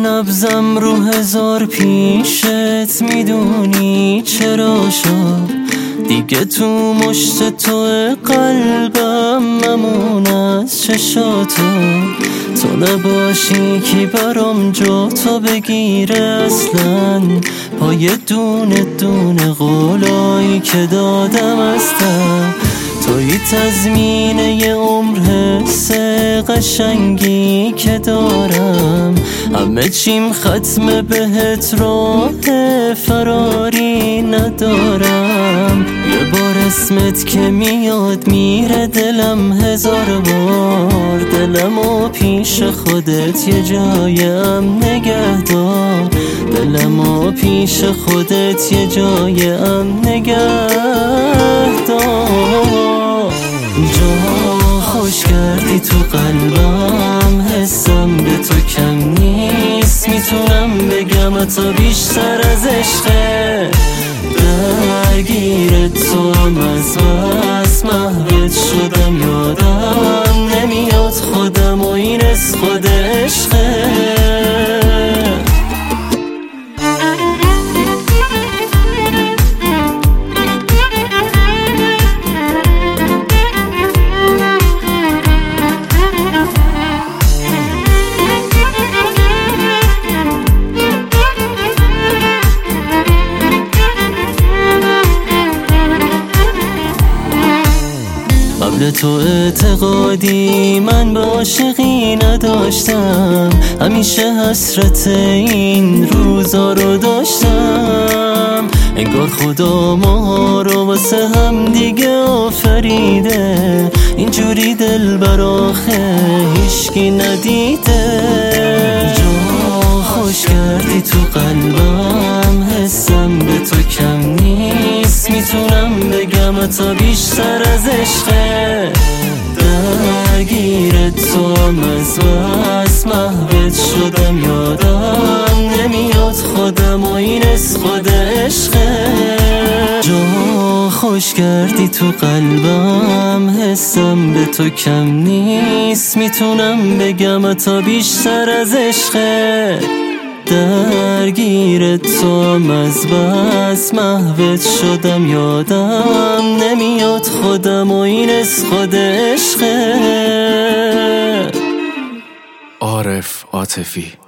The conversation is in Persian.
نبضم رو 1000 پیشت، میدونی چرا شد دیگه تو مشت تو قلبم ممون از چشاتو. تو نباشی کی برام جا تو بگیره اصلا، پای دونه دونه قولایی که دادم هستم. توی تضمینه یه عمر حس قشنگی که دارم، همه چیم ختم بهت راه فراری ندارم. یه بار اسمت که میاد میره دلم 1000 بار، دلمو پیش خودت یه جایم نگه دار، دلمو پیش خودت یه جایم نگه دار. جا خوش کردی تو قلبم، حسم به تو کم نیست، میتونم بگم تا بیشتر از عشقه. درگیر تو هم از بس محوت شدم، یادم نمیاد خودم و این از خود عشقه. قبل تو اعتقادی من به عاشقی نداشتم، همیشه حسرت این روزا رو داشتم. انگار خدا ما رو واسه هم دیگه آفریده، اینجوری دل براخه هیشکی ندیده. جا خوش کردی تو قلبم، حسم به تو کم نیست، میتونم بگم تا بیشتر از عشقه. درگیر تو هم از بس محوت شدم، یادم نمیاد خودم و این از خود عشقه. جا خوش کردی تو قلبم، حسم به تو کم نیست، میتونم بگم تا بیشتر از عشقه. درگیر تو هم از بس محوت شدم، یادم نمیاد خودم و این از خود عشقه. عارف عاطفی.